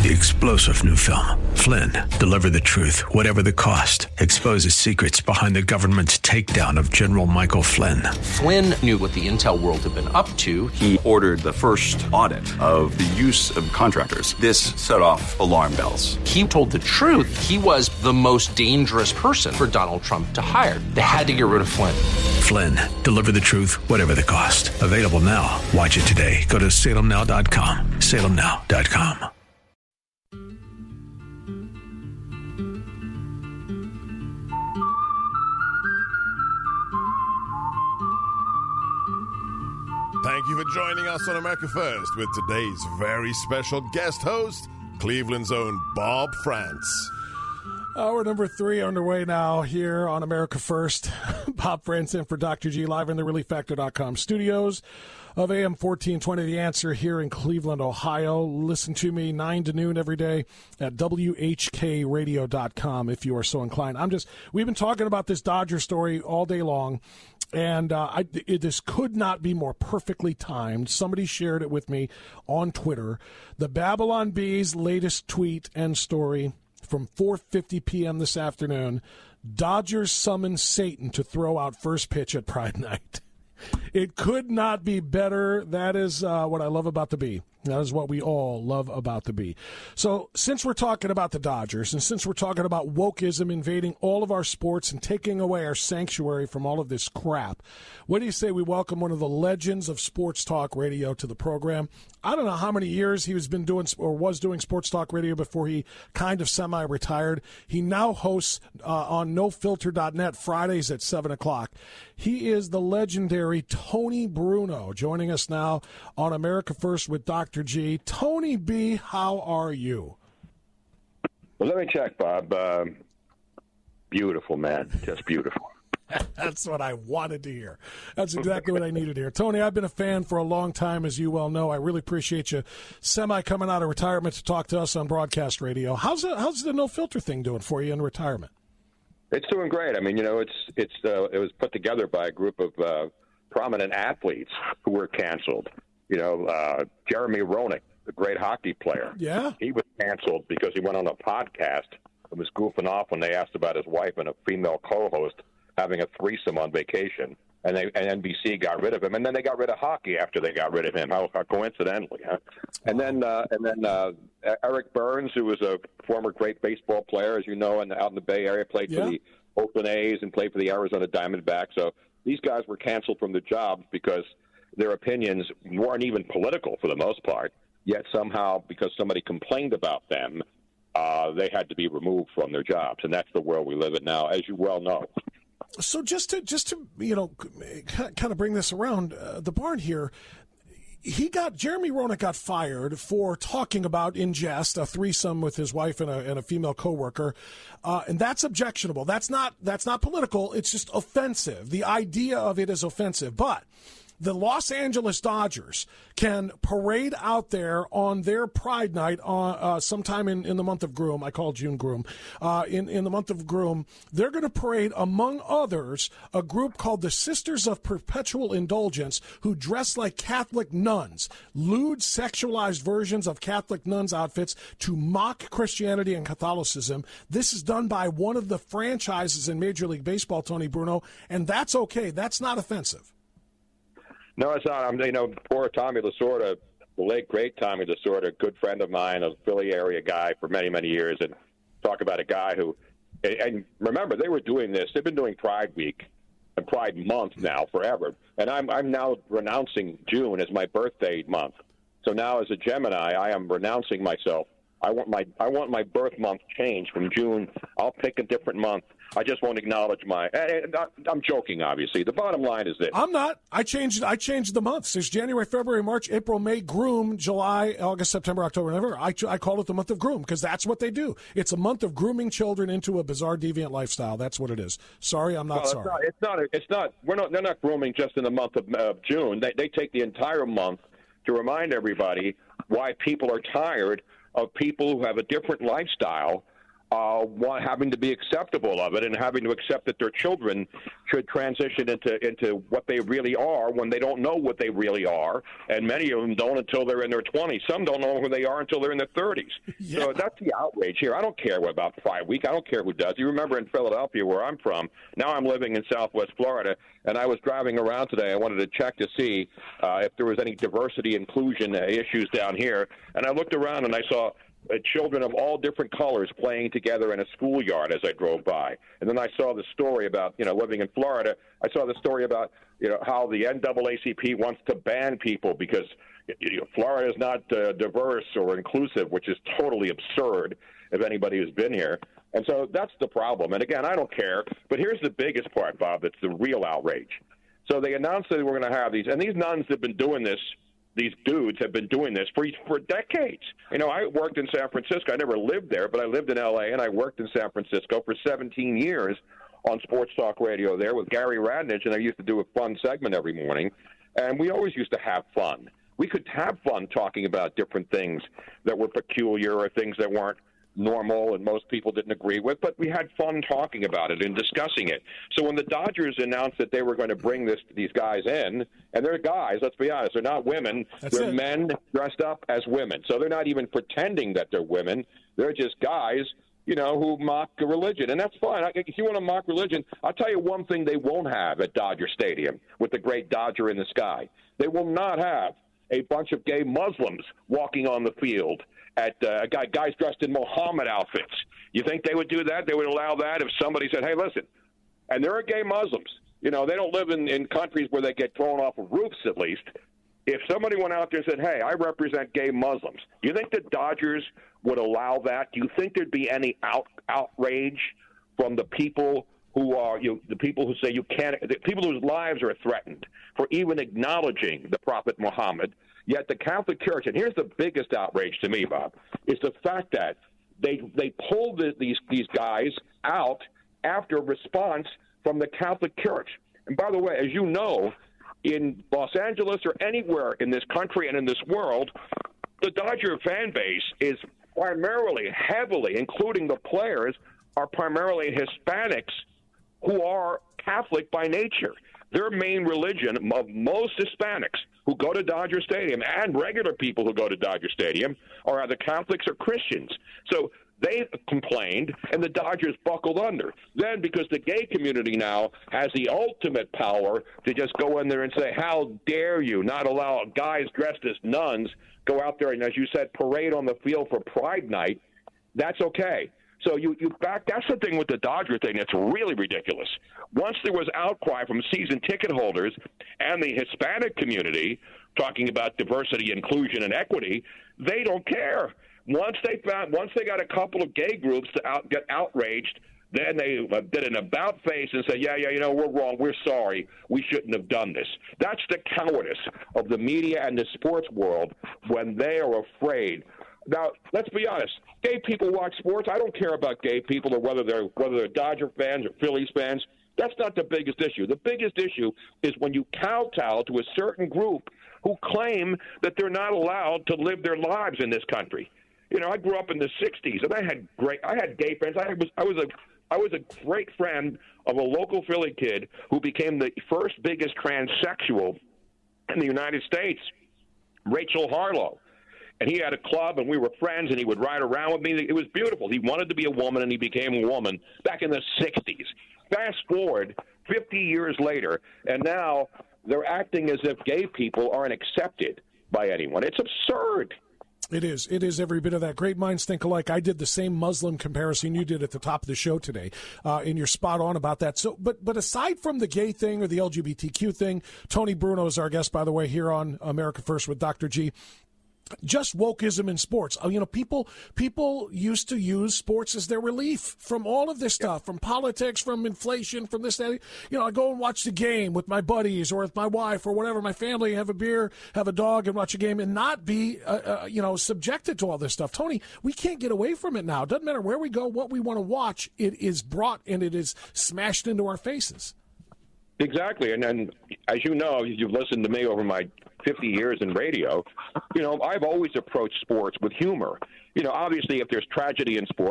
The explosive new film, Flynn, deliver the truth, whatever the cost. Exposes secrets behind the government's takedown of General Michael Flynn. Flynn knew what the intel world had been up to. He ordered the first audit of the use of contractors. This set off alarm bells. He told the truth. He was the most dangerous person for Donald Trump to hire. They had to get rid of Flynn. Flynn, deliver the truth, whatever the cost. Available now. Watch it today. Go to salemnow.com. salemnow.com. Thank you for joining us on America First with today's very special guest host, Cleveland's own Bob Frantz. Hour number 3 underway now here on America First. Bob Frantz in for Dr. G, live in the ReliefFactor.com studios of AM 1420 The Answer here in Cleveland, Ohio. Listen to me 9 to noon every day at WHKRadio.com if you are so inclined. We've been talking about this Dodger story all day long. And this could not be more perfectly timed. Somebody shared it with me on Twitter. The Babylon Bee's latest tweet and story from 4:50 p.m. this afternoon. Dodgers summon Satan to throw out first pitch at Pride Night. It could not be better. That is what I love about the Bee. That is what we all love about the Bee. So since we're talking about the Dodgers and since we're talking about wokeism invading all of our sports and taking away our sanctuary from all of this crap, what do you say we welcome one of the legends of sports talk radio to the program? I don't know how many years he was doing sports talk radio before he kind of semi-retired. He now hosts on NoFilter.net Fridays at 7 o'clock. He is the legendary Tony Bruno, joining us now on America First with Dr. G. Tony B., how are you? Well, let me check, Bob. Beautiful, man. Just beautiful. That's what I wanted to hear. That's exactly what I needed to hear. Tony, I've been a fan for a long time, as you well know. I really appreciate you coming out of retirement to talk to us on broadcast radio. How's the No Filter thing doing for you in retirement? It's doing great. I mean, it was put together by a group of prominent athletes who were canceled. Jeremy Roenick, the great hockey player. Yeah. He was canceled because he went on a podcast and was goofing off when they asked about his wife and a female co-host having a threesome on vacation, and NBC got rid of him, and then they got rid of hockey after they got rid of him. How coincidentally, huh? And then Eric Burns, who was a former great baseball player, as you know, out in the Bay Area, played for the Oakland A's and played for the Arizona Diamondbacks. So these guys were canceled from their jobs because their opinions weren't even political for the most part. Yet somehow, because somebody complained about them, they had to be removed from their jobs, and that's the world we live in now, as you well know. So just to kind of bring this around the barn here, Jeremy Roenick got fired for talking about, in jest, a threesome with his wife and a female coworker, and that's objectionable. That's not political. It's just offensive. The idea of it is offensive, but the Los Angeles Dodgers can parade out there on their Pride Night sometime in the month of Groom. I call June Groom. In the month of Groom, they're going to parade, among others, a group called the Sisters of Perpetual Indulgence, who dress like Catholic nuns, lewd, sexualized versions of Catholic nuns' outfits to mock Christianity and Catholicism. This is done by one of the franchises in Major League Baseball, Tony Bruno, and that's okay. That's not offensive. No, it's not. Poor Tommy Lasorda, the late, great Tommy Lasorda, good friend of mine, a Philly area guy for many, many years, and talk about a guy who, and remember, they were doing this. They've been doing Pride Week and Pride Month now forever, and I'm now renouncing June as my birthday month. So now, as a Gemini, I am renouncing myself. I want my birth month changed from June. I'll pick a different month. I just won't acknowledge I'm joking, obviously. The bottom line is this. I'm not. I changed the months. There's January, February, March, April, May, Groom, July, August, September, October, November. I call it the month of Groom because that's what they do. It's a month of grooming children into a bizarre, deviant lifestyle. That's what it is. Sorry, I'm not sorry. It's not. They're not grooming just in the month of June. They take the entire month to remind everybody why people are tired of people who have a different lifestyle having to be acceptable of it and having to accept that their children should transition into what they really are when they don't know what they really are, and many of them don't until they're in their 20s. Some don't know who they are until they're in their 30s. Yeah. So that's the outrage here. I don't care about Pride Week. I don't care who does. You remember in Philadelphia, where I'm from, now I'm living in Southwest Florida, and I was driving around today. I wanted to check to see if there was any diversity inclusion issues down here, and I looked around and I saw children of all different colors playing together in a schoolyard as I drove by. And then I saw the story about, living in Florida. I saw the story about, how the NAACP wants to ban people because Florida is not diverse or inclusive, which is totally absurd if anybody has been here. And so that's the problem. And again, I don't care. But here's the biggest part, Bob, that's the real outrage. So they announced that we're going to have these, and these nuns have been doing this. These dudes have been doing this for decades. I worked in San Francisco. I never lived there, but I lived in L.A., and I worked in San Francisco for 17 years on sports talk radio there with Gary Radnich, and I used to do a fun segment every morning, and we always used to have fun. We could have fun talking about different things that were peculiar or things that weren't normal and most people didn't agree with, but we had fun talking about it and discussing it. So when the Dodgers announced that they were going to bring these guys in, and they're guys, let's be honest, they're not women. They're men dressed up as women. So they're not even pretending that they're women. They're just guys, who mock religion. And that's fine. If you want to mock religion, I'll tell you one thing they won't have at Dodger Stadium with the great Dodger in the sky. They will not have a bunch of gay Muslims walking on the field at guys dressed in Mohammed outfits. You think they would do that? They would allow that if somebody said, hey, listen, and there are gay Muslims. They don't live in countries where they get thrown off of roofs, at least. If somebody went out there and said, hey, I represent gay Muslims, do you think the Dodgers would allow that? Do you think there'd be any outrage from the people who are the people who say you can't, the people whose lives are threatened for even acknowledging the Prophet Muhammad? Yet the Catholic Church, and here's the biggest outrage to me, Bob, is the fact that they pulled these guys out after a response from the Catholic Church. And by the way, as you know, in Los Angeles or anywhere in this country and in this world, the Dodger fan base is primarily, heavily, including the players, are primarily Hispanics who are Catholic by nature. Their main religion of most Hispanics who go to Dodger Stadium and regular people who go to Dodger Stadium are either Catholics or Christians. So they complained, and the Dodgers buckled under. Then, because the gay community now has the ultimate power to just go in there and say, how dare you not allow guys dressed as nuns go out there and, as you said, parade on the field for Pride Night, that's okay. So that's the thing with the Dodger thing that's really ridiculous. Once there was outcry from season ticket holders and the Hispanic community talking about diversity, inclusion, and equity, they don't care. Once they got a couple of gay groups to get outraged, then they did an about face and said, yeah, we're wrong. We're sorry. We shouldn't have done this. That's the cowardice of the media and the sports world when they are afraid. Now, let's be honest. Gay people watch sports. I don't care about gay people or whether they're Dodger fans or Phillies fans. That's not the biggest issue. The biggest issue is when you kowtow to a certain group who claim that they're not allowed to live their lives in this country. I grew up in the '60s, and I had gay friends. I was a great friend of a local Philly kid who became the first biggest transsexual in the United States, Rachel Harlow. And he had a club, and we were friends, and he would ride around with me. It was beautiful. He wanted to be a woman, and he became a woman back in the 60s. Fast forward 50 years later, and now they're acting as if gay people aren't accepted by anyone. It's absurd. It is. It is every bit of that. Great minds think alike. I did the same Muslim comparison you did at the top of the show today, and you're spot on about that. So, but aside from the gay thing or the LGBTQ thing, Tony Bruno is our guest, by the way, here on America First with Dr. G. Just wokeism in sports. People used to use sports as their relief from all of this stuff, from politics, from inflation, from this, that. I go and watch the game with my buddies or with my wife or whatever, my family, have a beer, have a dog, and watch a game, and not be, subjected to all this stuff. Tony, we can't get away from it now. It doesn't matter where we go, what we want to watch. It is brought and it is smashed into our faces. Exactly, and as you know, you've listened to me over my 50 years in radio, I've always approached sports with humor. Obviously, if there's tragedy in sports,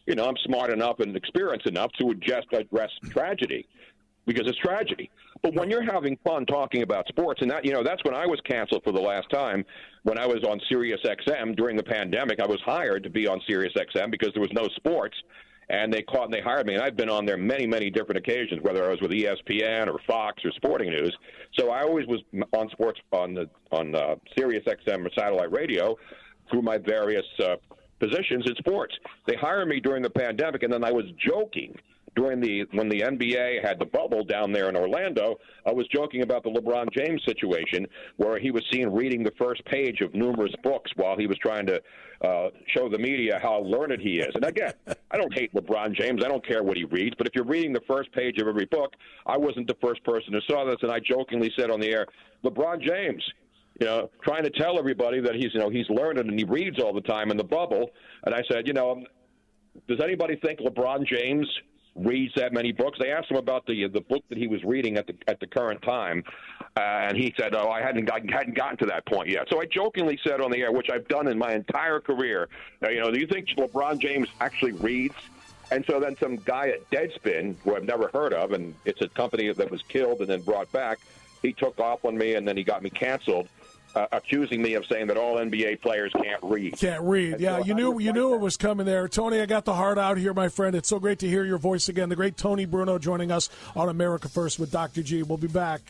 I'm smart enough and experienced enough to just address tragedy, because it's tragedy. But when you're having fun talking about sports, and that's when I was canceled for the last time, when I was on Sirius XM during the pandemic. I was hired to be on Sirius XM because there was no sports, and they hired me, and I've been on there many, many different occasions, whether I was with ESPN or Fox or Sporting News. So I always was on sports on Sirius XM or satellite radio through my various positions in sports. They hired me during the pandemic, and then I was joking. When the NBA had the bubble down there in Orlando, I was joking about the LeBron James situation, where he was seen reading the first page of numerous books while he was trying to show the media how learned he is. And again, I don't hate LeBron James. I don't care what he reads. But if you're reading the first page of every book, I wasn't the first person who saw this, and I jokingly said on the air, LeBron James, trying to tell everybody that he's learned and he reads all the time in the bubble. And I said, does anybody think LeBron James reads that many books? They asked him about the book that he was reading at the current time, and he said, "Oh, I hadn't gotten to that point yet." So I jokingly said on the air, which I've done in my entire career, do you think LeBron James actually reads? And so then some guy at Deadspin, who I've never heard of, and it's a company that was killed and then brought back, he took off on me, and then he got me canceled, accusing me of saying that all NBA players can't read. Can't read. Yeah, you knew it was coming there. Tony, I got the heart out here, my friend. It's so great to hear your voice again. The great Tony Bruno joining us on America First with Dr. G. We'll be back.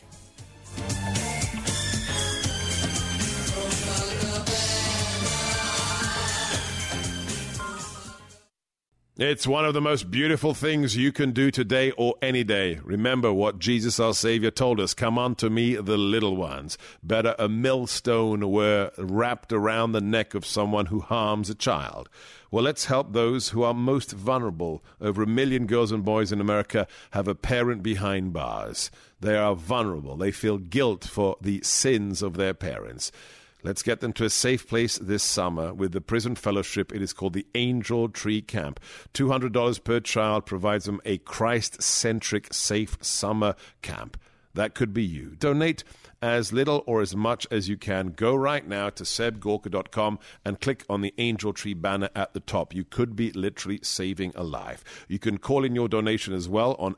It's one of the most beautiful things you can do today or any day. Remember what Jesus our Savior told us. Come unto me, the little ones. Better a millstone were wrapped around the neck of someone who harms a child. Well, let's help those who are most vulnerable. Over 1 million girls and boys in America have a parent behind bars. They are vulnerable. They feel guilt for the sins of their parents. Let's get them to a safe place this summer with the Prison Fellowship. It is called the Angel Tree Camp. $200 per child provides them a Christ-centric, safe summer camp. That could be you. Donate as little or as much as you can. Go right now to sebgorka.com and click on the Angel Tree banner at the top. You could be literally saving a life. You can call in your donation as well on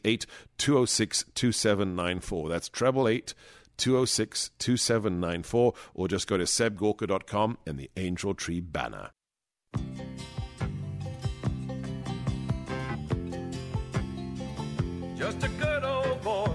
888-206-2794. That's 888-206-2794, or just go to sebgorka.com and the Angel Tree banner. Just a good old boy.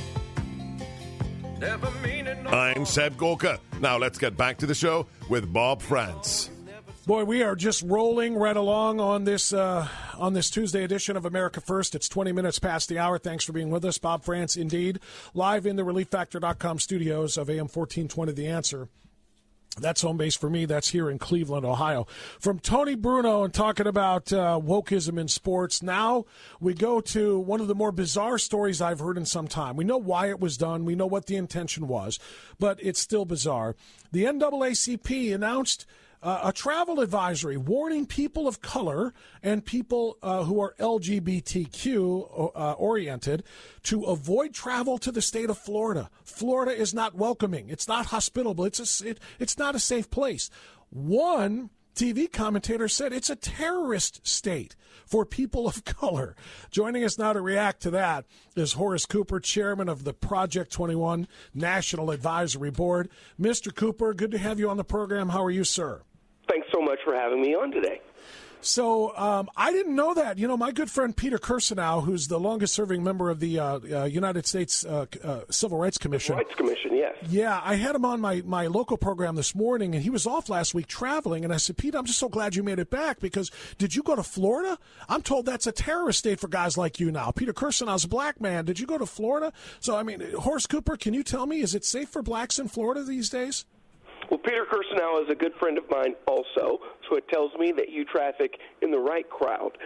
Never meaning no I'm Seb Gorka. Now let's get back to the show with Bob France. Boy, we are just rolling right along on this Tuesday edition of America First. It's 20 minutes past the hour. Thanks for being with us. Bob France, indeed, live in the ReliefFactor.com studios of AM 1420 The Answer. That's home base for me. That's here in Cleveland, Ohio. From Tony Bruno and talking about wokeism in sports, now we go to one of the more bizarre stories I've heard in some time. We know why it was done. We know what the intention was, but it's still bizarre. The NAACP announced a travel advisory warning people of color and people who are LGBTQ oriented to avoid travel to the state of Florida. Florida is not welcoming. It's not hospitable. It's not a safe place. One TV commentator said it's a terrorist state for people of color. Joining us now to react to that is Horace Cooper, chairman of the Project 21 National Advisory Board. Mr. Cooper, good to have you on the program. How are you, sir? Thanks so much for having me on today. So I didn't know that. You know, my good friend Peter Kirsanow, who's the longest-serving member of the United States Civil Rights Commission. Rights Commission, yes. Yeah, I had him on my local program this morning, and he was off last week traveling. And I said, Pete, I'm just so glad you made it back, because did you go to Florida? I'm told that's a terrorist state for guys like you now. Peter Kirsanow's a black man. Did you go to Florida? So, I mean, Horace Cooper, can you tell me, is it safe for blacks in Florida these days? Well, Peter Kirsanow is a good friend of mine also, so it tells me that you traffic in the right crowd.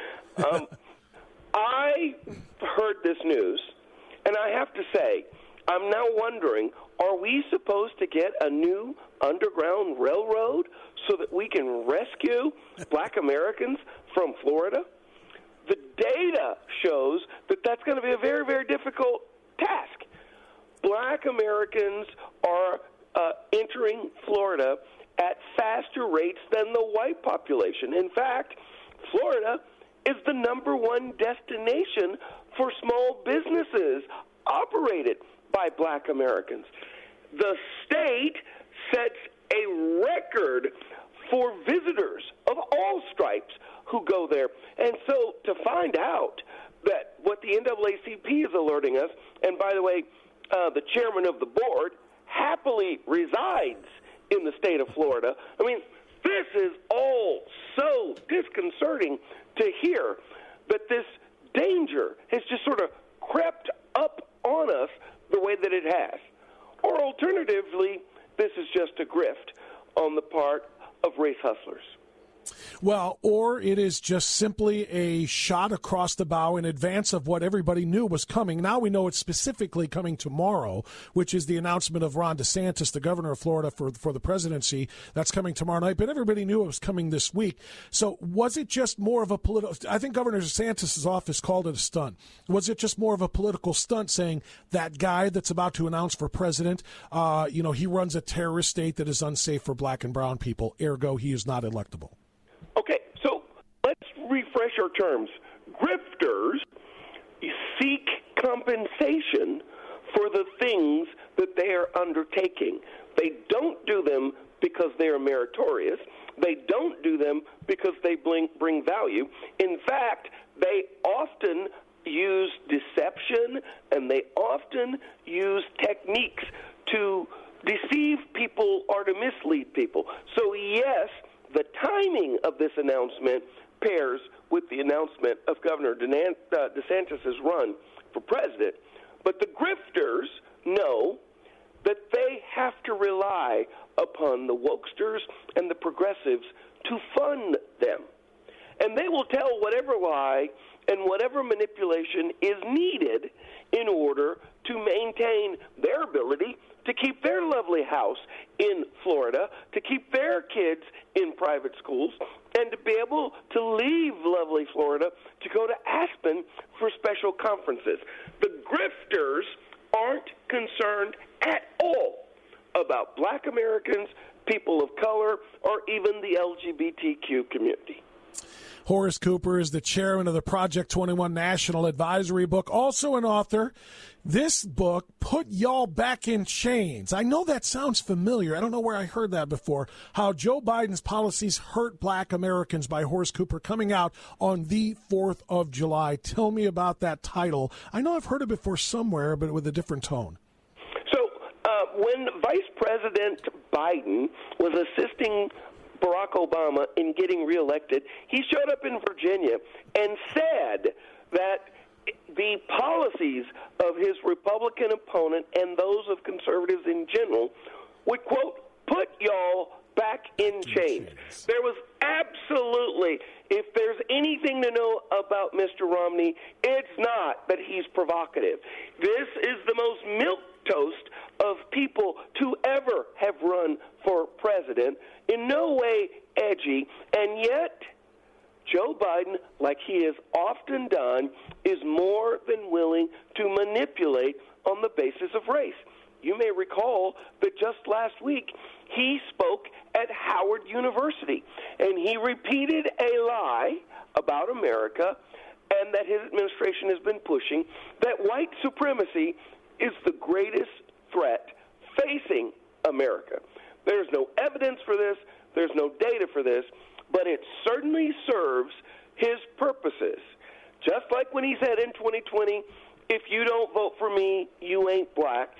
I heard this news, and I have to say, I'm now wondering, are we supposed to get a new underground railroad so that we can rescue black Americans from Florida? The data shows that that's going to be a very, very difficult task. Black Americans are entering Florida at faster rates than the white population. In fact, Florida is the number one destination for small businesses operated by black Americans. The state sets a record for visitors of all stripes who go there. And so to find out that what the NAACP is alerting us, and by the way, the chairman of the board happily resides in the state of Florida. I mean, this is all so disconcerting to hear that this danger has just sort of crept up on us the way that it has. Or alternatively, this is just a grift on the part of race hustlers. Well, or it is just simply a shot across the bow in advance of what everybody knew was coming. Now we know it's specifically coming tomorrow, which is the announcement of Ron DeSantis, the governor of Florida, for the presidency. That's coming tomorrow night, but everybody knew it was coming this week. So was it just more of a political – I think Governor DeSantis' office called it a stunt. Was it just more of a political stunt saying that guy that's about to announce for president, he runs a terrorist state that is unsafe for black and brown people, ergo he is not electable? Okay, so let's refresh our terms. Grifters seek compensation for the things that they are undertaking. They don't do them because they are meritorious. They don't do them because they bring value. In fact, they often use deception and they often use techniques to deceive people or to mislead people. So, yes, the timing of this announcement pairs with the announcement of Governor DeSantis' run for president. But the grifters know that they have to rely upon the wokesters and the progressives to fund them. And they will tell whatever lie and whatever manipulation is needed in order to maintain their ability to keep their lovely house in Florida, to keep their kids in private schools, and to be able to leave lovely Florida to go to Aspen for special conferences. The grifters aren't concerned at all about black Americans, people of color, or even the LGBTQ community. Horace Cooper is the chairman of the Project 21 National Advisory Book, also an author. This book, Put Y'all Back in Chains. I know that sounds familiar. I don't know where I heard that before. How Joe Biden's policies hurt black Americans by Horace Cooper, coming out on the 4th of July. Tell me about that title. I know I've heard it before somewhere, but with a different tone. So when Vice President Biden was assisting Barack Obama in getting reelected, he showed up in Virginia and said that the policies of his Republican opponent and those of conservatives in general would, quote, put y'all back in chains. There was absolutely, if there's anything to know about Mr. Romney, it's not that he's provocative. This is the most milquetoast of people to ever have run for president, in no way edgy, and yet Joe Biden, like he has often done, is more than willing to manipulate on the basis of race. You may recall that just last week he spoke at Howard University, and he repeated a lie about America and that his administration has been pushing, that white supremacy is the greatest threat facing America. There's no evidence for this. There's no data for this. But it certainly serves his purposes. Just like when he said in 2020, if you don't vote for me, you ain't black.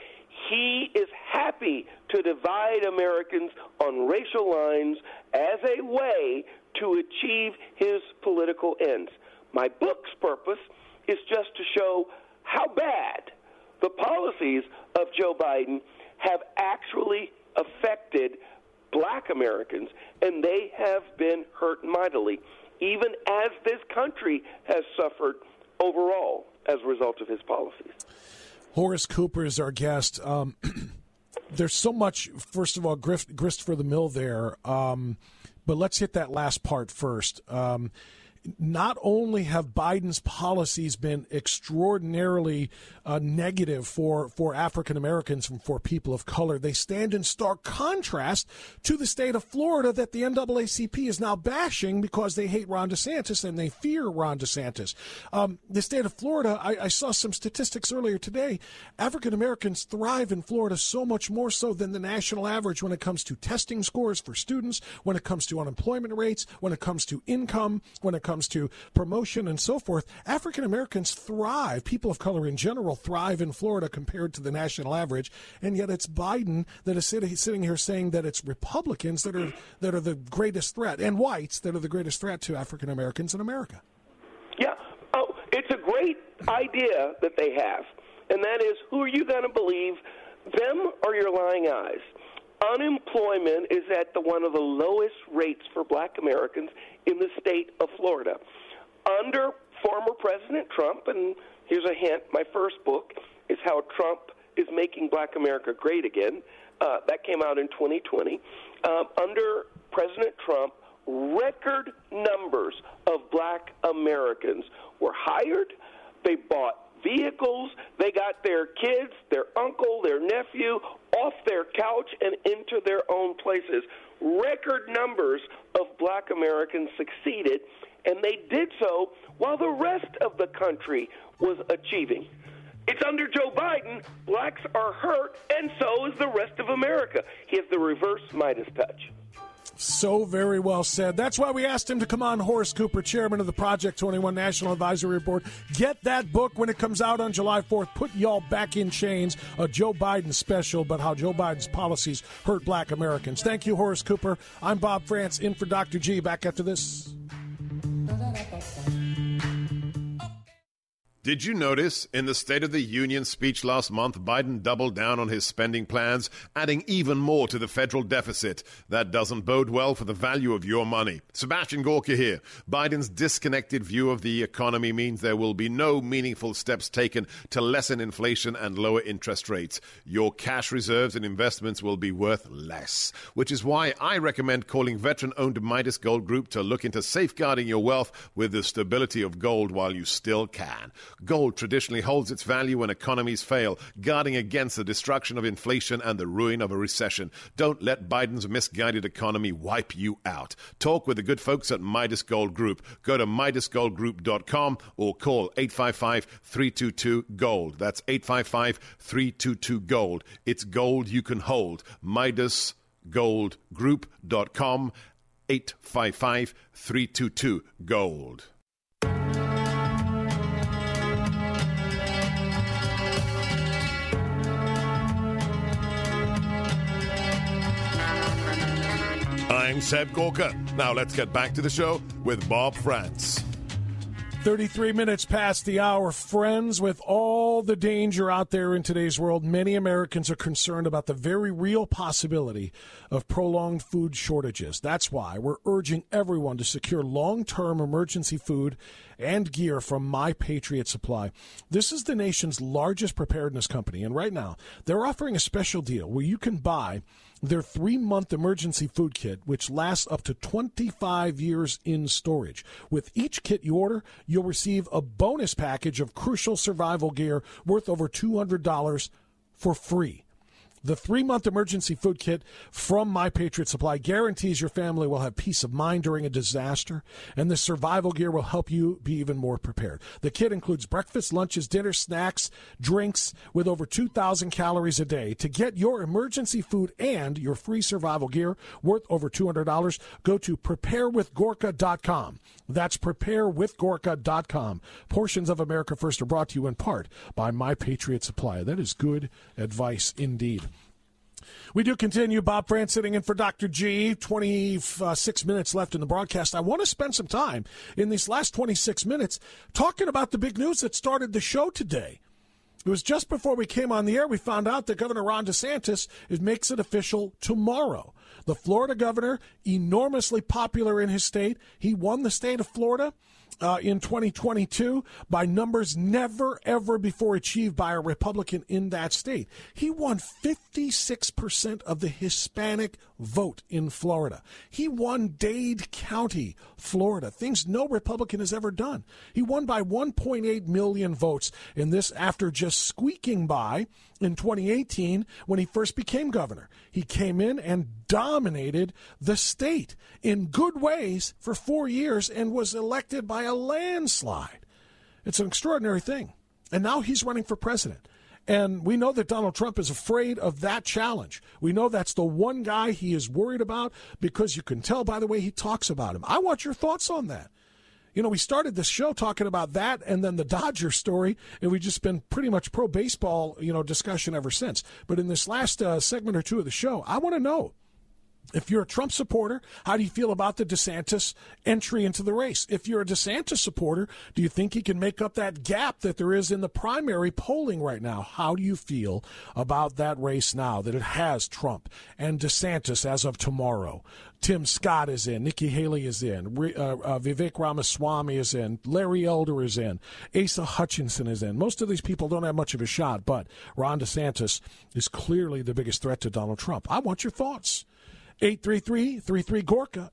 He is happy to divide Americans on racial lines as a way to achieve his political ends. My book's purpose is just to show how bad the policies of Joe Biden have actually affected black Americans, and they have been hurt mightily, even as this country has suffered overall as a result of his policies. Horace Cooper is our guest. There's so much, first of all, grist for the mill there, but let's hit that last part first. not only have Biden's policies been extraordinarily negative for African Americans and for people of color, they stand in stark contrast to the state of Florida that the NAACP is now bashing because they hate Ron DeSantis and they fear Ron DeSantis. The state of Florida, I saw some statistics earlier today. African Americans thrive in Florida so much more so than the national average when it comes to testing scores for students, when it comes to unemployment rates, when it comes to income, when it comes to promotion and so forth. African Americans thrive, people of color in general thrive in Florida compared to the national average, and yet it's Biden that is sitting here saying that it's Republicans that are the greatest threat, and whites that are the greatest threat to African Americans in America. Yeah. Oh, it's a great idea that they have, and that is, who are you going to believe, them or your lying eyes? Unemployment is at one of the lowest rates for black Americans in the state of Florida. Under former President Trump, and here's a hint, my first book is How Trump is Making Black America Great Again. That came out in 2020. Under President Trump, record numbers of black Americans were hired. They bought vehicles. They got their kids, their uncle, their nephew off their couch and into their own places. Record numbers of black Americans succeeded, and they did so while the rest of the country was achieving. It's under Joe Biden, blacks are hurt, and so is the rest of America. He has the reverse Midas touch. So very well said. That's why we asked him to come on. Horace Cooper, chairman of the Project 21 National Advisory Board. Get that book when it comes out on July 4th. Put y'all back in chains. A Joe Biden special, but how Joe Biden's policies hurt black Americans. Thank you, Horace Cooper. I'm Bob France, in for Dr. G. Back after this. Did you notice in the State of the Union speech last month, Biden doubled down on his spending plans, adding even more to the federal deficit? That doesn't bode well for the value of your money. Sebastian Gorka here. Biden's disconnected view of the economy means there will be no meaningful steps taken to lessen inflation and lower interest rates. Your cash reserves and investments will be worth less, which is why I recommend calling veteran-owned Midas Gold Group to look into safeguarding your wealth with the stability of gold while you still can. Gold traditionally holds its value when economies fail, guarding against the destruction of inflation and the ruin of a recession. Don't let Biden's misguided economy wipe you out. Talk with the good folks at Midas Gold Group. Go to MidasGoldGroup.com or call 855-322-GOLD. That's 855-322-GOLD. It's gold you can hold. MidasGoldGroup.com, 855-322-GOLD. I'm Seb Gorka. Now let's get back to the show with Bob France. 33 minutes past the hour. Friends, with all the danger out there in today's world, many Americans are concerned about the very real possibility of prolonged food shortages. That's why we're urging everyone to secure long-term emergency food and gear from My Patriot Supply. This is the nation's largest preparedness company, and right now they're offering a special deal where you can buy their 3-month emergency food kit, which lasts up to 25 years in storage. With each kit you order, you'll receive a bonus package of crucial survival gear worth over $200 for free. The 3-month emergency food kit from My Patriot Supply guarantees your family will have peace of mind during a disaster, and the survival gear will help you be even more prepared. The kit includes breakfast, lunches, dinners, snacks, drinks with over 2,000 calories a day. To get your emergency food and your free survival gear worth over $200, go to preparewithgorka.com. That's preparewithgorka.com. Portions of America First are brought to you in part by My Patriot Supply. That is good advice indeed. We do continue. Bob France sitting in for Dr. G. 26 minutes left in the broadcast. I want to spend some time in these last 26 minutes talking about the big news that started the show today. It was just before we came on the air we found out that Governor Ron DeSantis makes it official tomorrow. The Florida governor, enormously popular in his state. He won the state of Florida in 2022 by numbers never, ever before achieved by a Republican in that state. He won 56% of the Hispanic vote in Florida. He won Dade County, Florida, things no Republican has ever done. He won by 1.8 million votes, and this after just squeaking by in 2018 when he first became governor. He came in and dominated the state in good ways for 4 years and was elected by a landslide. It's an extraordinary thing. And now he's running for president. And we know that Donald Trump is afraid of that challenge. We know that's the one guy he is worried about because you can tell by the way he talks about him. I want your thoughts on that. You know, we started this show talking about that and then the Dodger story, and we've just been pretty much pro-baseball, discussion ever since. But in this last segment or two of the show, I want to know, if you're a Trump supporter, how do you feel about the DeSantis entry into the race? If you're a DeSantis supporter, do you think he can make up that gap that there is in the primary polling right now? How do you feel about that race now, that it has Trump and DeSantis as of tomorrow? Tim Scott is in. Nikki Haley is in. Vivek Ramaswamy is in. Larry Elder is in. Asa Hutchinson is in. Most of these people don't have much of a shot, but Ron DeSantis is clearly the biggest threat to Donald Trump. I want your thoughts. 833-33-GORKA,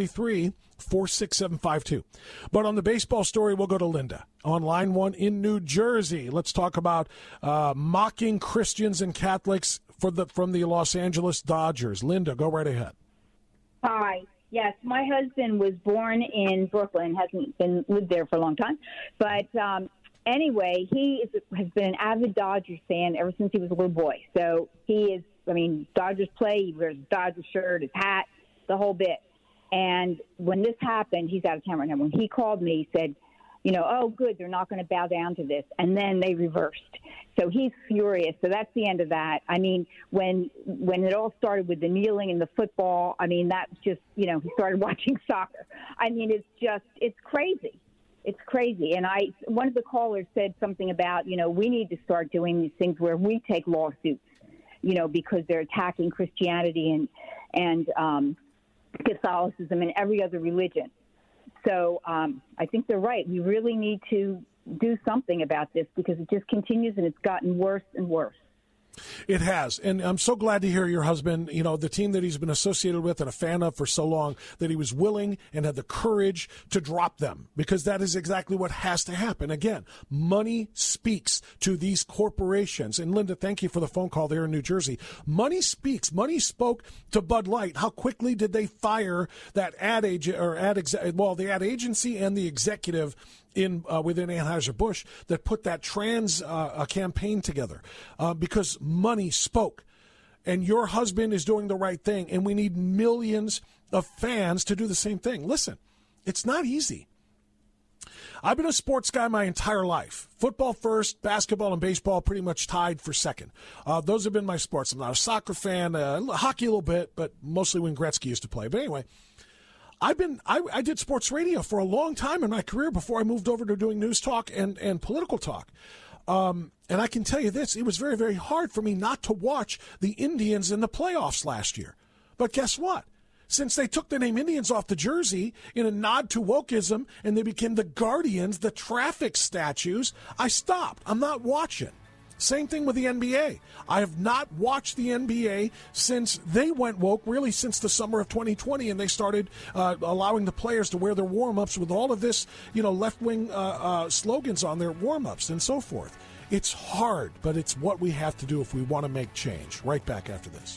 833-46752. But on the baseball story, we'll go to Linda on line 1 in New Jersey. Let's talk about mocking Christians and Catholics from the Los Angeles Dodgers. Linda, go right ahead. Hi. Yes, my husband was born in Brooklyn, hasn't lived there for a long time. But anyway, he has been an avid Dodgers fan ever since he was a little boy. So he is, Dodgers play, he wears his Dodgers shirt, his hat, the whole bit. And when this happened, he's out of town right now. When he called me, he said, oh, good, they're not going to bow down to this. And then they reversed. So he's furious. So that's the end of that. When it all started with the kneeling and the football, that just, he started watching soccer. It's crazy. It's crazy. And one of the callers said something about, we need to start doing these things where we take lawsuits, because they're attacking Christianity and Catholicism and every other religion. So I think they're right. We really need to do something about this because it just continues and it's gotten worse and worse. It has. And I'm so glad to hear your husband, the team that he's been associated with and a fan of for so long, that he was willing and had the courage to drop them, because that is exactly what has to happen. Again, money speaks to these corporations. And Linda, thank you for the phone call there in New Jersey. Money speaks. Money spoke to Bud Light. How quickly did they fire that the ad agency and the executive within Anheuser-Busch that put that trans campaign together, because money spoke. And your husband is doing the right thing, and we need millions of fans to do the same thing. Listen, it's not easy. I've been a sports guy my entire life. Football first, basketball and baseball pretty much tied for second. Those have been my sports. I'm not a soccer fan, hockey a little bit, but mostly when Gretzky used to play. But anyway, I did sports radio for a long time in my career before I moved over to doing news talk and political talk. And I can tell you this, it was very, very hard for me not to watch the Indians in the playoffs last year. But guess what? Since they took the name Indians off the jersey in a nod to wokeism and they became the Guardians, the traffic statues, I stopped. I'm not watching. Same thing with the NBA. I have not watched the NBA since they went woke, really since the summer of 2020, and they started allowing the players to wear their warm-ups with all of this, left-wing slogans on their warm-ups and so forth. It's hard, but it's what we have to do if we want to make change. Right back after this.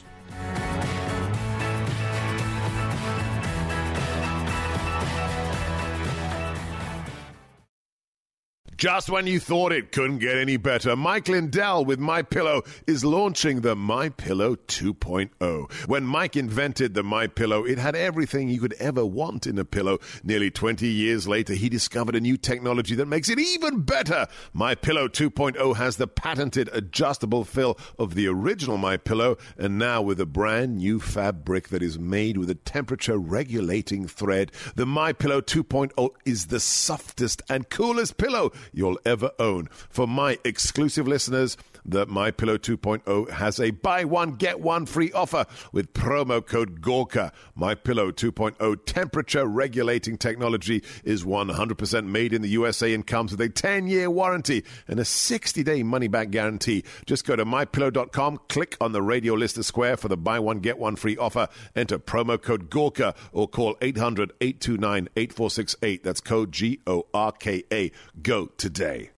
Just when you thought it couldn't get any better, Mike Lindell with MyPillow is launching the MyPillow 2.0. When Mike invented the MyPillow, it had everything you could ever want in a pillow. Nearly 20 years later, he discovered a new technology that makes it even better. MyPillow 2.0 has the patented adjustable fill of the original MyPillow, and now with a brand new fabric that is made with a temperature-regulating thread. The MyPillow 2.0 is the softest and coolest pillow you'll ever own. For my exclusive listeners, that MyPillow 2.0 has a buy one, get one free offer with promo code Gorka. MyPillow 2.0 temperature regulating technology is 100% made in the USA and comes with a 10-year warranty and a 60-day money-back guarantee. Just go to MyPillow.com, click on the radio listener square for the buy one, get one free offer, enter promo code Gorka, or call 800-829-8468. That's code GORKA. Go today.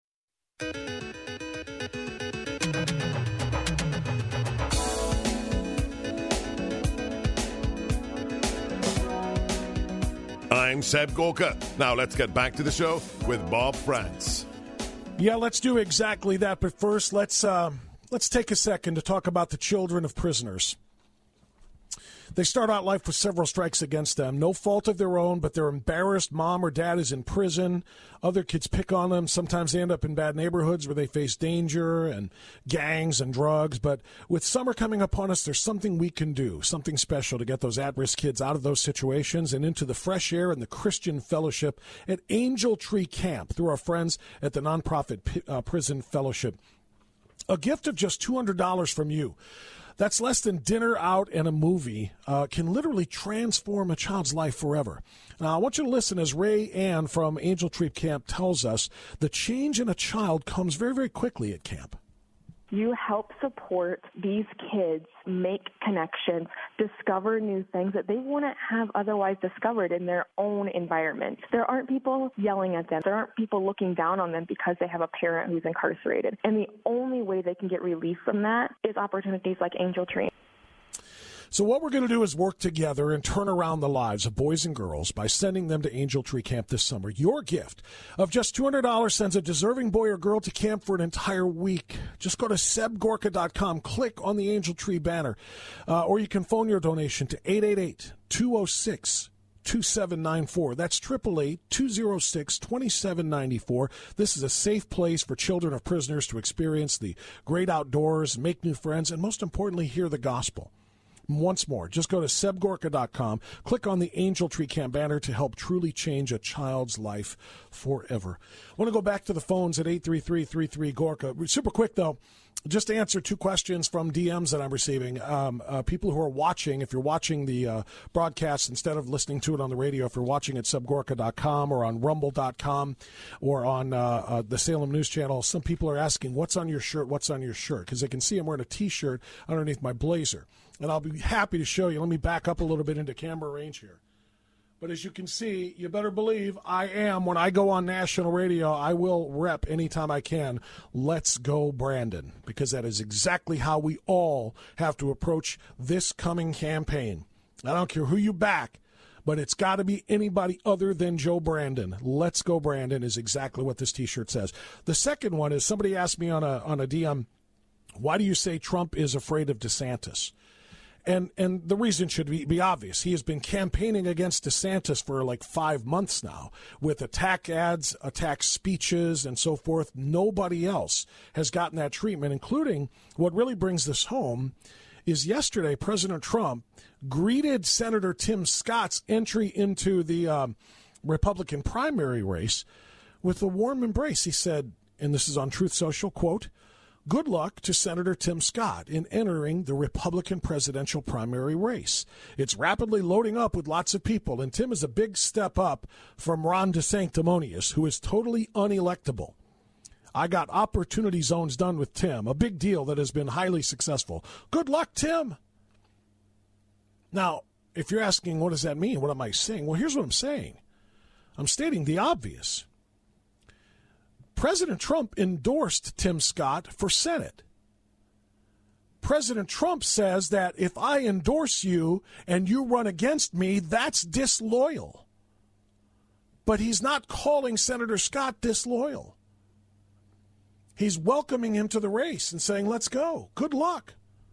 I'm Seb Gorka. Now let's get back to the show with Bob Frantz. Yeah, let's do exactly that. But first, let's take a second to talk about the children of prisoners. They start out life with several strikes against them. No fault of their own, but they're embarrassed. Mom or dad is in prison. Other kids pick on them. Sometimes they end up in bad neighborhoods where they face danger and gangs and drugs. But with summer coming upon us, there's something we can do, something special to get those at-risk kids out of those situations and into the fresh air and the Christian fellowship at Angel Tree Camp through our friends at the nonprofit Prison Fellowship. A gift of just $200 from you. That's less than dinner out and a movie, can literally transform a child's life forever. Now, I want you to listen as Ray Ann from Angel Tree Camp tells us the change in a child comes very, very quickly at camp. You help support these kids make connections, discover new things that they wouldn't have otherwise discovered in their own environment. There aren't people yelling at them. There aren't people looking down on them because they have a parent who's incarcerated. And the only way they can get relief from that is opportunities like Angel Tree. So what we're going to do is work together and turn around the lives of boys and girls by sending them to Angel Tree Camp this summer. Your gift of just $200 sends a deserving boy or girl to camp for an entire week. Just go to SebGorka.com, click on the Angel Tree banner, or you can phone your donation to 888-206-2794. That's 888-206-2794. This is a safe place for children of prisoners to experience the great outdoors, make new friends, and most importantly, hear the gospel. Once more, just go to SebGorka.com, click on the Angel Tree Camp banner to help truly change a child's life forever. I want to go back to the phones at 833-33-GORKA. Super quick, though, just to answer two questions from DMs that I'm receiving. People who are watching, if you're watching the broadcast instead of listening to it on the radio, if you're watching at SebGorka.com or on Rumble.com or on the Salem News Channel, some people are asking, what's on your shirt, what's on your shirt? Because they can see I'm wearing a T-shirt underneath my blazer. And I'll be happy to show you. Let me back up a little bit into camera range here. But as you can see, you better believe I am. When I go on national radio, I will rep anytime I can. Let's go, Brandon. Because that is exactly how we all have to approach this coming campaign. I don't care who you back, but it's got to be anybody other than Joe Brandon. Let's go, Brandon is exactly what this T-shirt says. The second one is somebody asked me on a DM, why do you say Trump is afraid of DeSantis? And the reason should be obvious. He has been campaigning against DeSantis for like 5 months now with attack ads, attack speeches, and so forth. Nobody else has gotten that treatment, including what really brings this home is yesterday President Trump greeted Senator Tim Scott's entry into the Republican primary race with a warm embrace. He said, and this is on Truth Social, quote, "Good luck to Senator Tim Scott in entering the Republican presidential primary race. It's rapidly loading up with lots of people, and Tim is a big step up from Ron DeSanctimonious, who is totally unelectable. I got opportunity zones done with Tim, a big deal that has been highly successful. Good luck, Tim." Now, if you're asking what does that mean, what am I saying? Well, here's what I'm saying. I'm stating the obvious. President Trump endorsed Tim Scott for Senate. President Trump says that if I endorse you and you run against me, that's disloyal. But he's not calling Senator Scott disloyal. He's welcoming him to the race and saying, let's go. Good luck.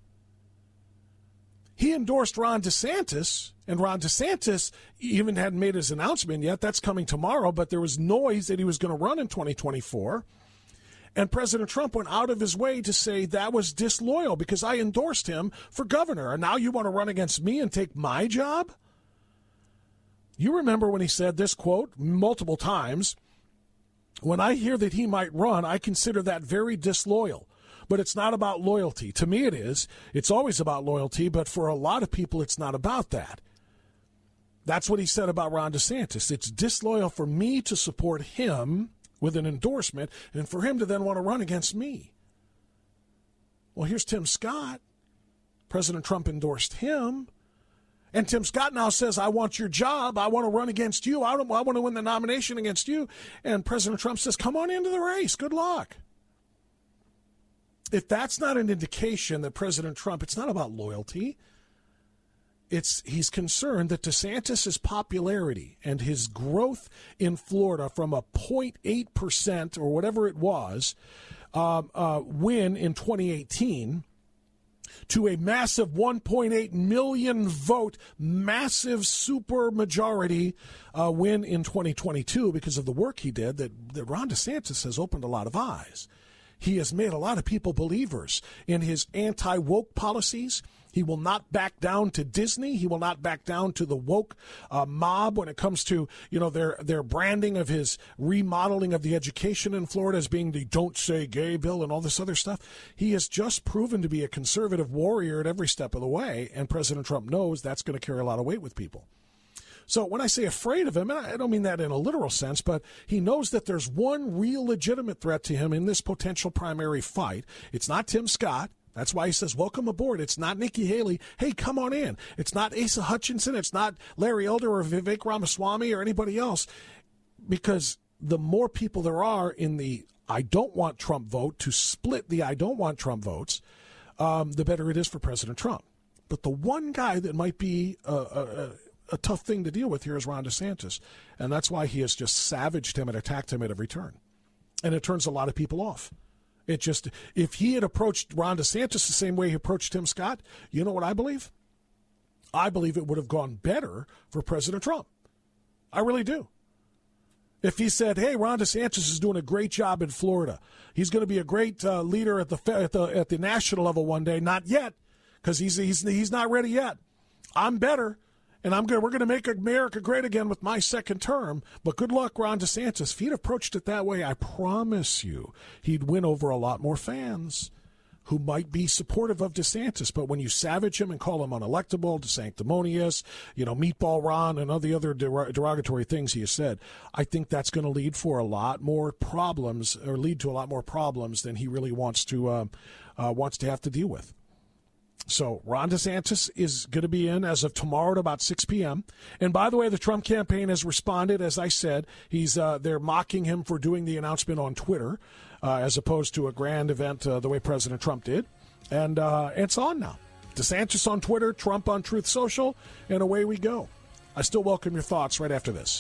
He endorsed Ron DeSantis, and Ron DeSantis even hadn't made his announcement yet. That's coming tomorrow, but there was noise that he was going to run in 2024. And President Trump went out of his way to say that was disloyal because I endorsed him for governor. And now you want to run against me and take my job? You remember when he said this, quote, multiple times, "When I hear that he might run, I consider that very disloyal. but it's not about loyalty. To me, it is. It's always about loyalty, but for a lot of people, it's not about that. That's what he said about Ron DeSantis. It's disloyal for me to support him with an endorsement and for him to then want to run against me. Well, here's Tim Scott. President Trump endorsed him. And Tim Scott now says, I want your job. I want to run against you. I want to win the nomination against you. And President Trump says, come on into the race. Good luck. If that's not an indication that President Trump, it's not about loyalty. He's concerned that DeSantis' popularity and his growth in Florida from a 0.8% or whatever it was win in 2018 to a massive 1.8 million vote, massive super majority win in 2022 because of the work he did, that Ron DeSantis has opened a lot of eyes. He has made a lot of people believers in his anti-woke policies. He will not back down to Disney. He will not back down to the woke mob when it comes to, their branding of his remodeling of the education in Florida as being the Don't Say Gay bill and all this other stuff. He has just proven to be a conservative warrior at every step of the way, and President Trump knows that's going to carry a lot of weight with people. So when I say afraid of him, and I don't mean that in a literal sense, but he knows that there's one real legitimate threat to him in this potential primary fight. It's not Tim Scott. That's why he says, welcome aboard. It's not Nikki Haley. Hey, come on in. It's not Asa Hutchinson. It's not Larry Elder or Vivek Ramaswamy or anybody else. Because the more people there are in the I don't want Trump vote to split the I don't want Trump votes, the better it is for President Trump. But the one guy that might be a tough thing to deal with here is Ron DeSantis. And that's why he has just savaged him and attacked him at every turn. And it turns a lot of people off. It just, if he had approached Ron DeSantis the same way he approached Tim Scott, you know what I believe? I believe it would have gone better for President Trump. I really do. If he said, hey, Ron DeSantis is doing a great job in Florida. He's going to be a great leader at the national level one day. Not yet, because he's not ready yet. I'm better. And we're going to make America great again with my second term. But good luck, Ron DeSantis. If he'd approached it that way, I promise you he'd win over a lot more fans who might be supportive of DeSantis. But when you savage him and call him unelectable, sanctimonious, meatball Ron, and all the other derogatory things he has said, I think that's going to lead to a lot more problems than he really wants to have to deal with. So Ron DeSantis is going to be in as of tomorrow at about 6 p.m. And by the way, the Trump campaign has responded. As I said, they're mocking him for doing the announcement on Twitter as opposed to a grand event the way President Trump did. And it's on now. DeSantis on Twitter, Trump on Truth Social, and away we go. I still welcome your thoughts right after this.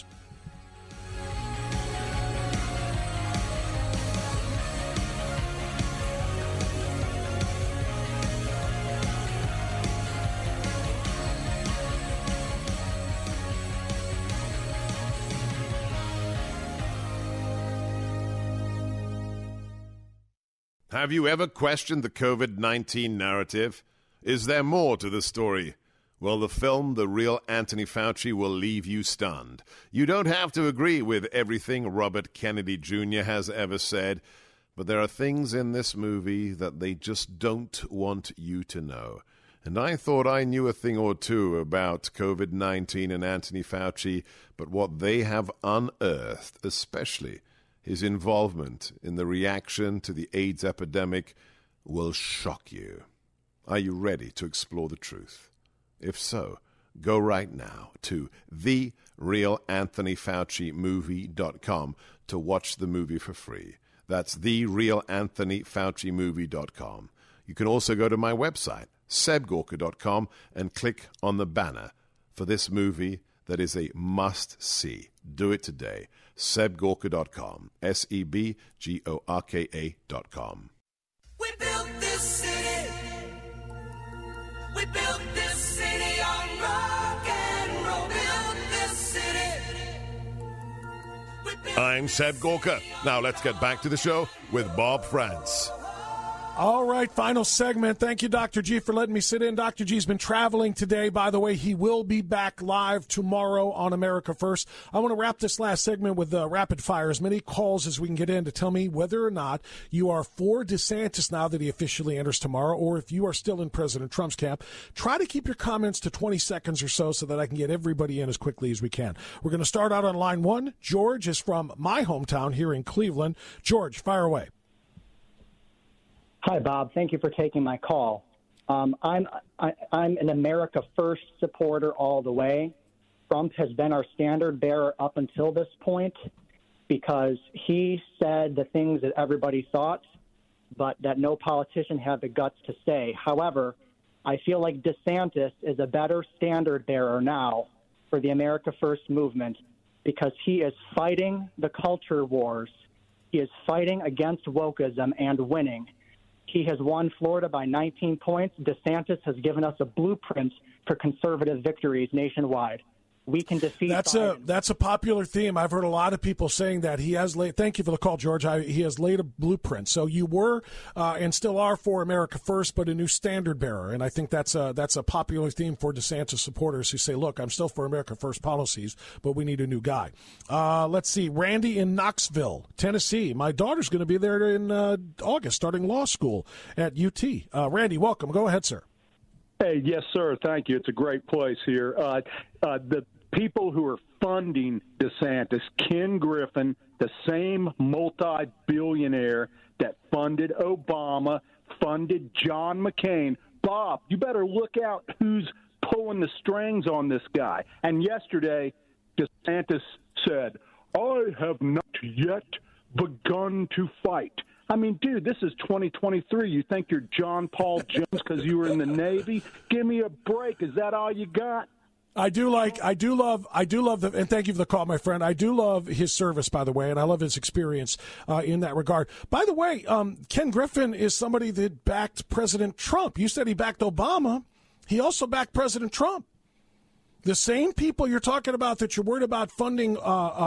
Have you ever questioned the COVID-19 narrative? Is there more to the story? Well, the film The Real Anthony Fauci will leave you stunned. You don't have to agree with everything Robert Kennedy Jr. has ever said, but there are things in this movie that they just don't want you to know. And I thought I knew a thing or two about COVID-19 and Anthony Fauci, but what they have unearthed, especially his involvement in the reaction to the AIDS epidemic, will shock you. Are you ready to explore the truth? If so, go right now to therealanthonyfaucimovie.com to watch the movie for free. That's therealanthonyfaucimovie.com. You can also go to my website, sebgorka.com, and click on the banner for this movie that is a must-see. Do it today. sebgorka.com. sebgorka.com. We built this city. We built this city on rock and roll. Built this city. I'm Seb Gorka. Now let's get back to the show with Bob France. All right, final segment. Thank you, Dr. G, for letting me sit in. Dr. G's been traveling today. By the way, he will be back live tomorrow on America First. I want to wrap this last segment with rapid fire, as many calls as we can get in to tell me whether or not you are for DeSantis now that he officially enters tomorrow, or if you are still in President Trump's camp. Try to keep your comments to 20 seconds or so that I can get everybody in as quickly as we can. We're going to start out on line one. George is from my hometown here in Cleveland. George, fire away. Hi, Bob. Thank you for taking my call. I'm an America First supporter all the way. Trump has been our standard bearer up until this point because he said the things that everybody thought, but that no politician had the guts to say. However, I feel like DeSantis is a better standard bearer now for the America First movement because he is fighting the culture wars. He is fighting against wokeism and winning. He has won Florida by 19 points. DeSantis has given us a blueprint for conservative victories nationwide. We can defeat. That's a popular theme. I've heard a lot of people saying that he has laid. Thank you for the call, George. He has laid a blueprint. So you were and still are for America First, but a new standard bearer. And I think that's a popular theme for DeSantis supporters who say, "Look, I'm still for America First policies, but we need a new guy." Let's see, Randy in Knoxville, Tennessee. My daughter's going to be there in August, starting law school at UT. Randy, welcome. Go ahead, sir. Hey, yes, sir. Thank you. It's a great place here. The people who are funding DeSantis, Ken Griffin, the same multi-billionaire that funded Obama, funded John McCain. Bob, you better look out who's pulling the strings on this guy. And yesterday, DeSantis said, "I have not yet begun to fight." I mean, dude, this is 2023. You think you're John Paul Jones because you were in the Navy? Give me a break. Is that all you got? I do love, and thank you for the call, my friend. I do love his service, by the way, and I love his experience in that regard. By the way, Ken Griffin is somebody that backed President Trump. You said he backed Obama. He also backed President Trump. The same people you're talking about that you're worried about funding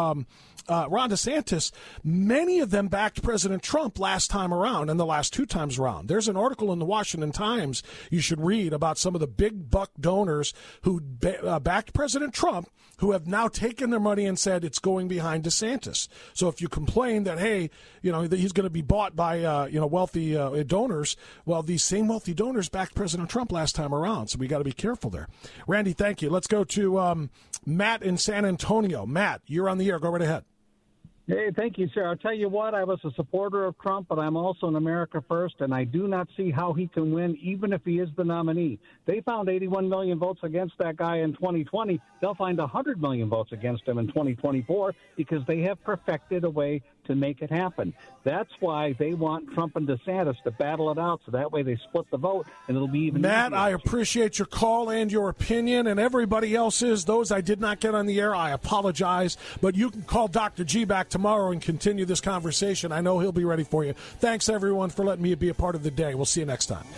Ron DeSantis, many of them backed President Trump last time around and the last two times around. There's an article in the Washington Times you should read about some of the big buck donors who backed President Trump, who have now taken their money and said it's going behind DeSantis. So if you complain that, hey, that he's going to be bought by wealthy donors, well, these same wealthy donors backed President Trump last time around. So we got to be careful there. Randy, thank you. Let's go to Matt in San Antonio. Matt, you're on the air. Go right ahead. Hey, thank you, sir. I'll tell you what, I was a supporter of Trump, but I'm also an America First, and I do not see how he can win, even if he is the nominee. They found 81 million votes against that guy in 2020. They'll find 100 million votes against him in 2024 because they have perfected a way to make it happen. That's why they want Trump and DeSantis to battle it out, so that way they split the vote, and it'll be even Matt, easier. I appreciate your call and your opinion, and everybody else's. Those I did not get on the air, I apologize, but you can call Dr. G back tomorrow and continue this conversation. I know he'll be ready for you. Thanks, everyone, for letting me be a part of the day. We'll see you next time.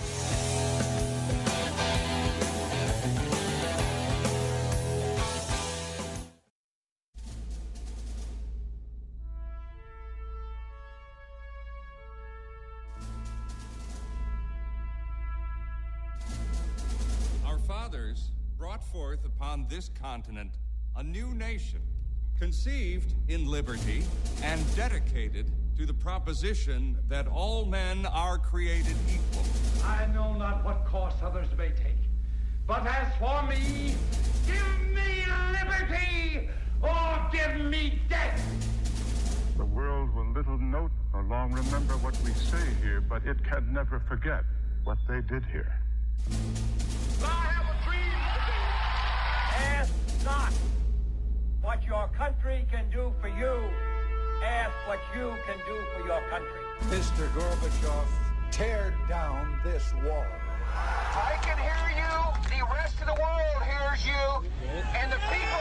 Brought forth upon this continent a new nation, conceived in liberty and dedicated to the proposition that all men are created equal. I know not what course others may take, but as for me, give me liberty or give me death. The world will little note nor long remember what we say here, but it can never forget what they did here. I have a dream today. Ask not what your country can do for you. Ask what you can do for your country. Mr. Gorbachev, tear down this wall. I can hear you. The rest of the world hears you. And the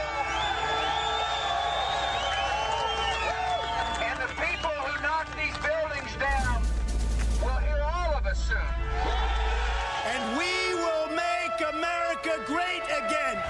people who knock these buildings down will hear all of us soon. And we will make America great again.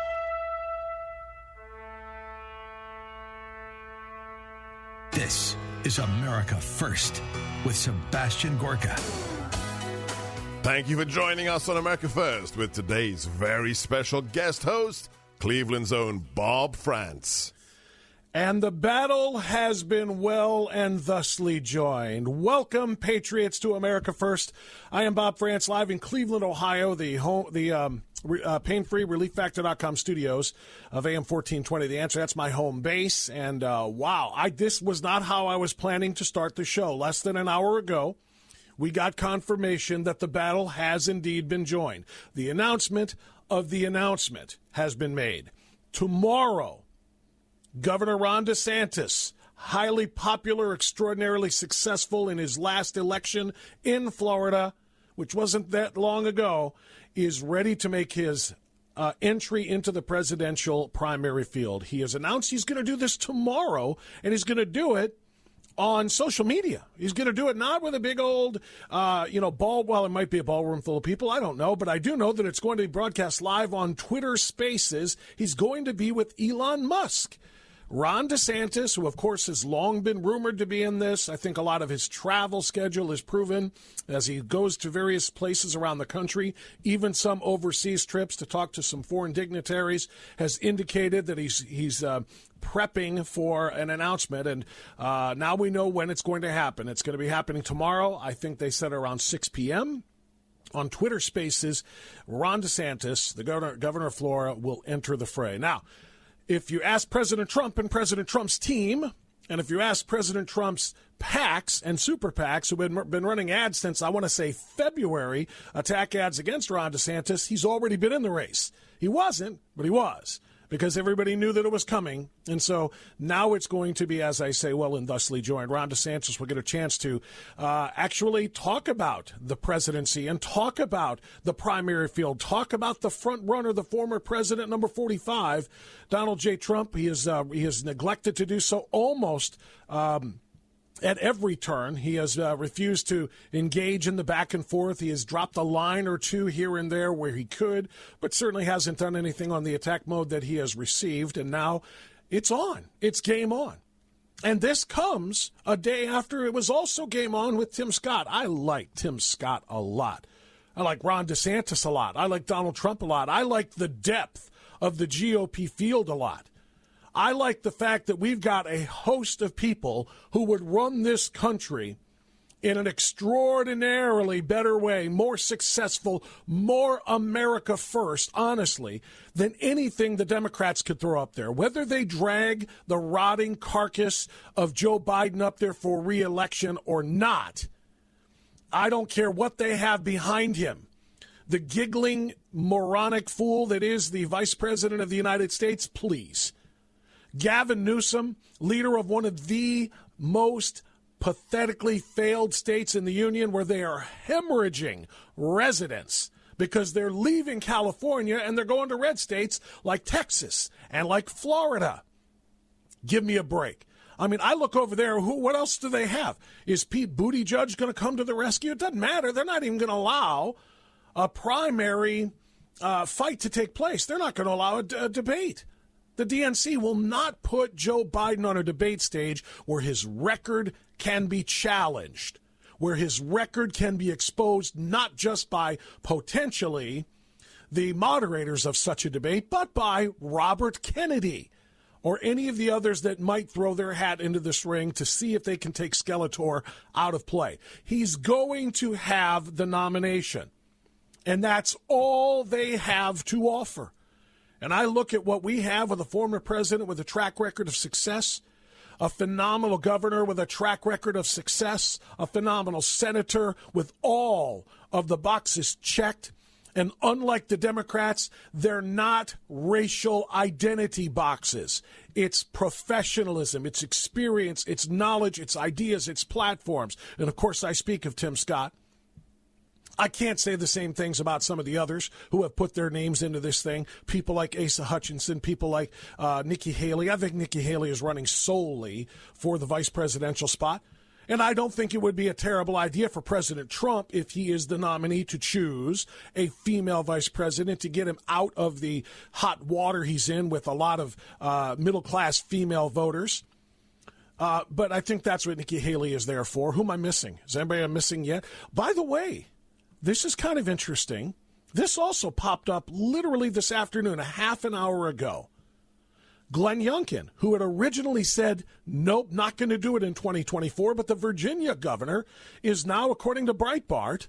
This is America First with Sebastian Gorka. Thank you for joining us on America First with today's very special guest host, Cleveland's own Bob Frantz. And the battle has been well and thusly joined. Welcome, Patriots, to America First. I am Bob Frantz, live in Cleveland, Ohio, the pain-free ReliefFactor.com studios of AM 1420. The Answer, that's my home base. And this was not how I was planning to start the show. Less than an hour ago, we got confirmation that the battle has indeed been joined. The announcement of the announcement has been made. Tomorrow, Governor Ron DeSantis, highly popular, extraordinarily successful in his last election in Florida, which wasn't that long ago, is ready to make his entry into the presidential primary field. He has announced he's going to do this tomorrow, and he's going to do it on social media. He's going to do it not with a big old, it might be a ballroom full of people. I don't know, but I do know that it's going to be broadcast live on Twitter Spaces. He's going to be with Elon Musk. Ron DeSantis, who, of course, has long been rumored to be in this. I think a lot of his travel schedule is proven as he goes to various places around the country, even some overseas trips to talk to some foreign dignitaries, has indicated that he's prepping for an announcement. And now we know when it's going to happen. It's going to be happening tomorrow. I think they said around 6 p.m. On Twitter Spaces, Ron DeSantis, the governor of Florida, will enter the fray. Now, if you ask President Trump and President Trump's team, and if you ask President Trump's PACs and super PACs who have been running ads since, I want to say, February, attack ads against Ron DeSantis, he's already been in the race. He wasn't, but he was, because everybody knew that it was coming. And so now it's going to be, as I say, well and thusly joined. Ron DeSantis will get a chance to actually talk about the presidency and talk about the primary field, talk about the front runner, the former president, number 45, Donald J. Trump. He has neglected to do so almost at every turn. He has refused to engage in the back and forth. He has dropped a line or two here and there where he could, but certainly hasn't done anything on the attack mode that he has received. And now it's on. It's game on. And this comes a day after it was also game on with Tim Scott. I like Tim Scott a lot. I like Ron DeSantis a lot. I like Donald Trump a lot. I like the depth of the GOP field a lot. I like the fact that we've got a host of people who would run this country in an extraordinarily better way, more successful, more America first, honestly, than anything the Democrats could throw up there. Whether they drag the rotting carcass of Joe Biden up there for re-election or not, I don't care what they have behind him. The giggling, moronic fool that is the Vice President of the United States, please. Gavin Newsom, leader of one of the most pathetically failed states in the union, where they are hemorrhaging residents because they're leaving California and they're going to red states like Texas and like Florida. Give me a break. I mean, I look over there. What else do they have? Is Pete Buttigieg going to come to the rescue? It doesn't matter. They're not even going to allow a primary fight to take place. They're not going to allow a debate. The DNC will not put Joe Biden on a debate stage where his record can be challenged, where his record can be exposed not just by potentially the moderators of such a debate, but by Robert Kennedy or any of the others that might throw their hat into this ring to see if they can take Skeletor out of play. He's going to have the nomination, and that's all they have to offer. And I look at what we have with a former president with a track record of success, a phenomenal governor with a track record of success, a phenomenal senator with all of the boxes checked. And unlike the Democrats, they're not racial identity boxes. It's professionalism, it's experience, it's knowledge, it's ideas, it's platforms. And, of course, I speak of Tim Scott. I can't say the same things about some of the others who have put their names into this thing. People like Asa Hutchinson, people like Nikki Haley. I think Nikki Haley is running solely for the vice presidential spot. And I don't think it would be a terrible idea for President Trump, if he is the nominee, to choose a female vice president to get him out of the hot water he's in with a lot of middle-class female voters. But I think that's what Nikki Haley is there for. Who am I missing? Is anybody missing yet? By the way, this is kind of interesting. This also popped up literally this afternoon, a half an hour ago. Glenn Youngkin, who had originally said, nope, not going to do it in 2024, but the Virginia governor is now, according to Breitbart,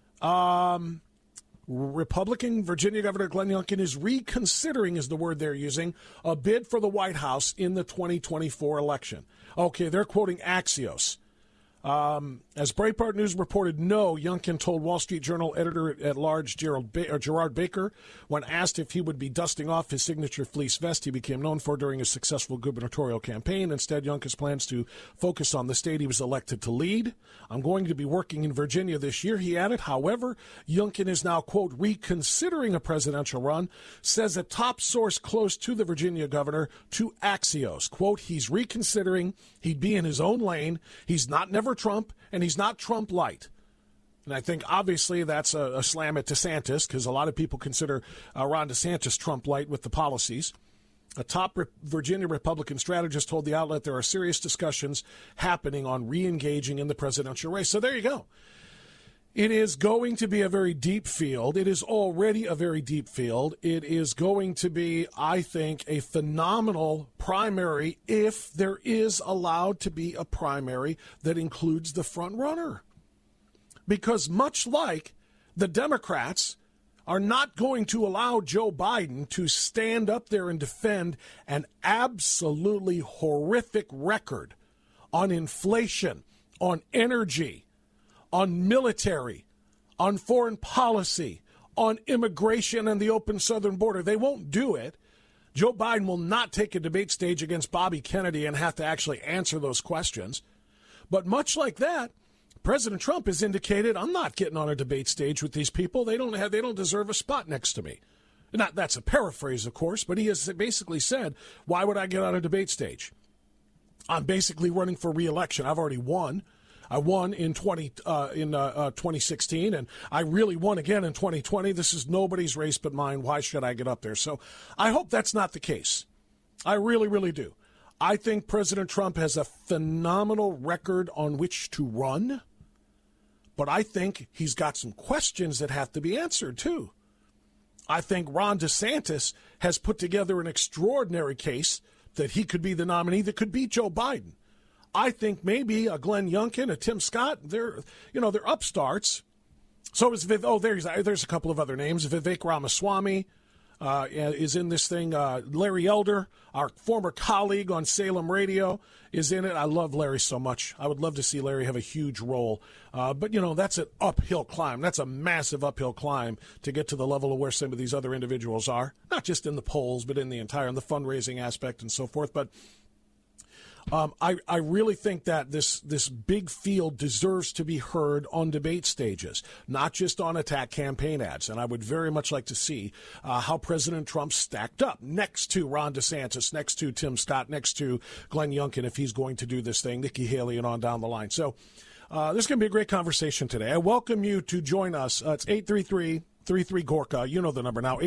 Republican Virginia Governor Glenn Youngkin is reconsidering, is the word they're using, a bid for the White House in the 2024 election. Okay, they're quoting Axios. As Breitbart News reported, no, Youngkin told Wall Street Journal editor-at-large Gerard Baker when asked if he would be dusting off his signature fleece vest he became known for during his successful gubernatorial campaign. Instead, Youngkin plans to focus on the state he was elected to lead. I'm going to be working in Virginia this year, he added. However, Youngkin is now, quote, reconsidering a presidential run, says a top source close to the Virginia governor to Axios. Quote, he's reconsidering. He'd be in his own lane. He's not never Trump, and he's not Trump light. And I think obviously that's a slam at DeSantis, because a lot of people consider Ron DeSantis Trump light with the policies. A top Virginia Republican strategist told the outlet there are serious discussions happening on re-engaging in the presidential race. So there you go. It is going to be a very deep field. It is already a very deep field. It is going to be, I think, a phenomenal primary if there is allowed to be a primary that includes the front runner. Because much like the Democrats are not going to allow Joe Biden to stand up there and defend an absolutely horrific record on inflation, on energy, on military, on foreign policy, on immigration and the open southern border. They won't do it. Joe Biden will not take a debate stage against Bobby Kennedy and have to actually answer those questions. But much like that, President Trump has indicated, I'm not getting on a debate stage with these people. They don't deserve a spot next to me. That's a paraphrase, of course, but he has basically said, why would I get on a debate stage? I'm basically running for re-election. I've already won. I won in 2016, and I really won again in 2020. This is nobody's race but mine. Why should I get up there? So I hope that's not the case. I really, really do. I think President Trump has a phenomenal record on which to run, but I think he's got some questions that have to be answered, too. I think Ron DeSantis has put together an extraordinary case that he could be the nominee that could beat Joe Biden. I think maybe a Glenn Youngkin, a Tim Scott, they're upstarts. So is there's a couple of other names. Vivek Ramaswamy is in this thing. Larry Elder, our former colleague on Salem Radio, is in it. I love Larry so much. I would love to see Larry have a huge role. But, that's an uphill climb. That's a massive uphill climb to get to the level of where some of these other individuals are, not just in the polls, but in the fundraising aspect and so forth. But I really think that this big field deserves to be heard on debate stages, not just on attack campaign ads. And I would very much like to see how President Trump stacked up next to Ron DeSantis, next to Tim Scott, next to Glenn Youngkin, if he's going to do this thing, Nikki Haley, and on down the line. So this is going to be a great conversation today. I welcome you to join us. It's 833-33-GORKA. You know the number now,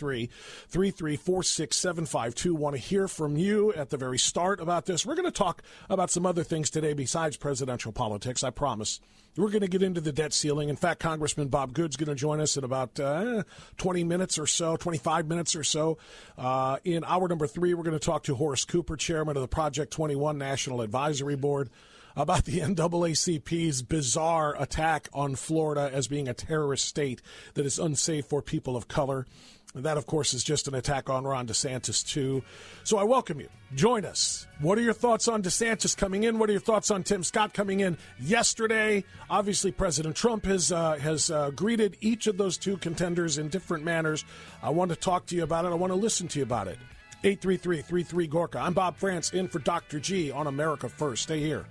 833-334-6752. Want to hear from you at the very start about this. We're going to talk about some other things today besides presidential politics, I promise. We're going to get into the debt ceiling. In fact, Congressman Bob Good's going to join us in about 20 minutes or so, 25 minutes or so. In hour number 3, we're going to talk to Horace Cooper, chairman of the Project 21 National Advisory Board, about the NAACP's bizarre attack on Florida as being a terrorist state that is unsafe for people of color. And that, of course, is just an attack on Ron DeSantis, too. So I welcome you. Join us. What are your thoughts on DeSantis coming in? What are your thoughts on Tim Scott coming in yesterday? Obviously, President Trump has greeted each of those two contenders in different manners. I want to talk to you about it. I want to listen to you about it. 833-33-GORKA. I'm Bob France, in for Dr. G on America First. Stay here.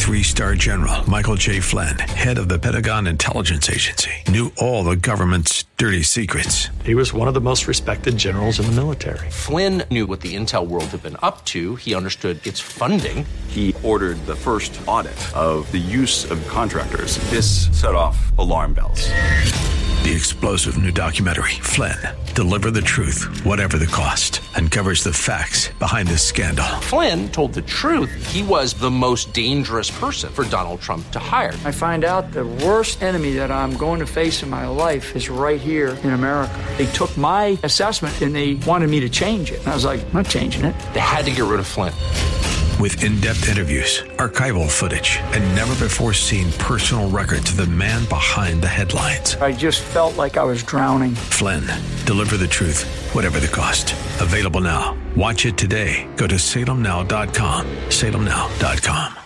3-star general Michael J. Flynn, head of the Pentagon Intelligence Agency, knew all the government's dirty secrets. He was one of the most respected generals in the military. Flynn knew what the intel world had been up to. He understood its funding. He ordered the first audit of the use of contractors. This set off alarm bells. The explosive new documentary, Flynn, Deliver the Truth, Whatever the Cost, uncovers the facts behind this scandal. Flynn told the truth. He was the most dangerous person for Donald Trump to hire. I find out the worst enemy that I'm going to face in my life is right here in America. They took my assessment and they wanted me to change it. And I was like, I'm not changing it. They had to get rid of Flynn. With in-depth interviews, archival footage, and never-before-seen personal records of the man behind the headlines. I just felt like I was drowning. Flynn, Deliver the Truth, Whatever the Cost. Available now. Watch it today. Go to salemnow.com. salemnow.com.